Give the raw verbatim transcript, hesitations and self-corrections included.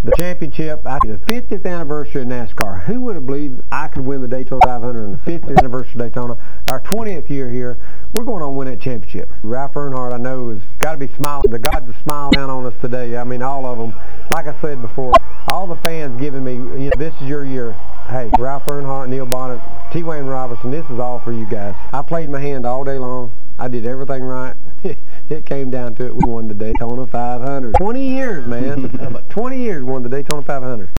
the championship, I, the fiftieth anniversary of NASCAR. Who would have believed I could win the Daytona five hundred on the fiftieth anniversary of Daytona? Our twentieth year here, we're going on to win that championship. Ralph Earnhardt, I know, has got to be smiling. The gods are smiling down on us today. I mean, all of them. Like I said before, all the fans giving me, you know, this is your year. Hey, Ralph Earnhardt, Neil Bonnet, T. Wayne Robertson, this is all for you guys. I played my hand all day long. I did everything right. It came down to it. We won the Daytona five hundred. twenty years, man. twenty years we won the Daytona five hundred.